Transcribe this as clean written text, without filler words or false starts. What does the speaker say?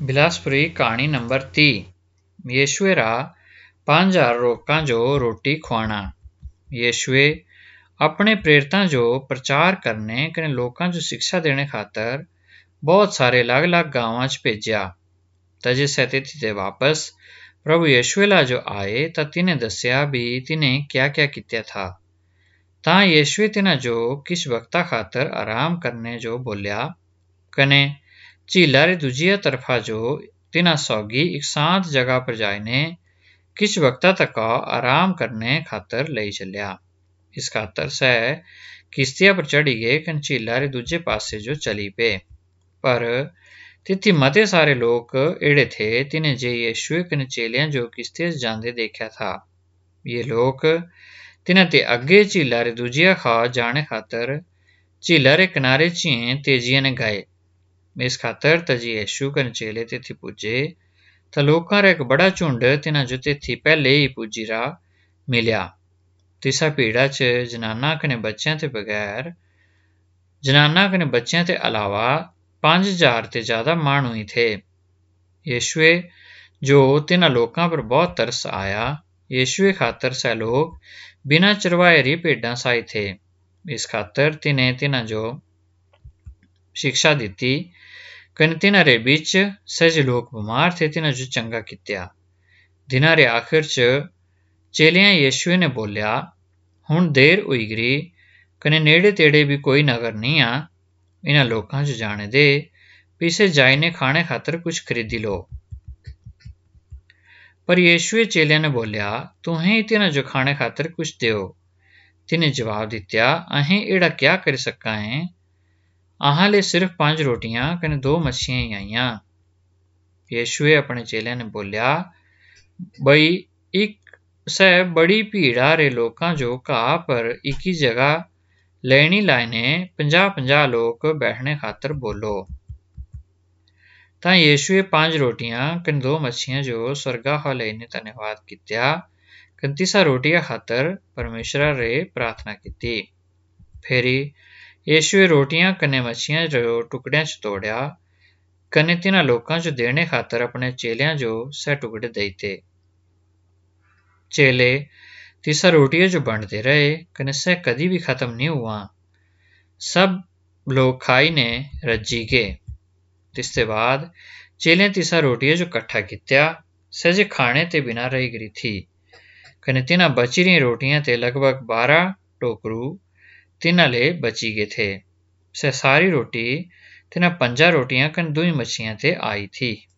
बिलासपुरी कहानी नंबर 30। यीशुए रा 5000 लोकां जो रोटी खुआना। यीशुए अपने प्रेरितां जो प्रचार करने कने लोकां जो शिक्षा देने खातर बहुत सारे अलग अलग गांवां च भेज्या। तजे सै तिथि ते वापस प्रभु यीशुए ला जो आए तां तिन्हें दस्या भी तिन्हें क्या क्या कित्या था। तां यीशुए तिन्हां जो किछ वक्ता खातर आराम करने जो बोल्या कने झीला री दूजिया तरफा जो तिन्हां सौगी एक शांत जगह पर जाईने किछ वक्ता तक आराम करने खातर लई चल्या। इस खातर सै किश्तिया पर चढ़ी गए कने झीला रे दूजे पासे जो चली पे। पर तिथि मते सारे लोग एड़े थे तिन्हें जे यीशुए कने चेलियां जो किश्तिया च जांदे देखा था। ये लोग तिन्हां ते अगे झीला रे दूजिया खा जाने खातर झीला रे किनारे चियें तेजिया ने गए। इस खातर तजी यीशु कने चेले तिथि पुजे तां लोकां रा एक बड़ा झुंड तिन्हां जो तिथि पहले ही पुजीरा मिल्या। तिसा भीड़ा च जनाना कने बच्चियां ते अलावा 5000 ते ज्यादा माणु ही थे। यीशुए जो तिन्हां लोकां पर बहुत तरस आया। यीशुए खातर सै लोग बिना चरवाए री भेड्डां साई थे। इस खातर तिन्हें तिन्हां जो शिक्षा दिती कने तिन्हां रे बिच सै जे लोग बीमार थे तिन्हां जो चंगा कित्या। दिनां रे आखिर च चेलियां यीशुए ने बोल्या, हुण देर हुई गरी कने नेड़े तेड़े भी कोई नगर नहीं आ। इन्हां लोकां जो जाने दे पिछे जाईने खाने खातर कुछ खरीदी लो। पर यीशुए चेलियां ने बोल्या, तुहें ही तिन्हां जो खाने खातर कुछ देओ। तिन्हें जवाब दित्या, अहें एड़ा क्या करी सकां ऐ? अहां ले सिर्फ 5 रोटियां कने 2 मच्छियां ही आईयां। यीशुए अपने चेलियां ने बोल्या, बई एक सै बड़ी भीड़ा रे लोकां जो घाह पर एक ही जगह लेनी लाईने 50-50 लोग बैठने खातर बोलो। तां यीशुए 5 रोटियां कने 2 मच्छियां जो स्वर्गा खा लईने धन्यवाद कित्या कने तिसा रोटिया खातर परमेश्वरा रे प्रार्थना कित्ती। फेरी यीशुए रोटियां कने मच्छियां जो टुकड़ियां च तोड़या कने तिन्हां लोकां जो देने खातर अपने चेलियां जो सै टुकड़े दईते। चेले तिसा रोटिया जो बंडते रहे कने सै कदी भी खत्म नहीं हुआ। सब लोग खाईने रज्जी गए। तिसते बाद चेलियां तिसा रोटिया जो कट्ठा कित्या सै जे खाने ते बिना रही गई थी कने तिन्हां बची रही रोटियां ते लगभग 12 टोकरू तिन्हां ले बची गए थे। सै सारी रोटी तिन्हां 5 रोटियां कने 2 मच्छियां ते आई थी।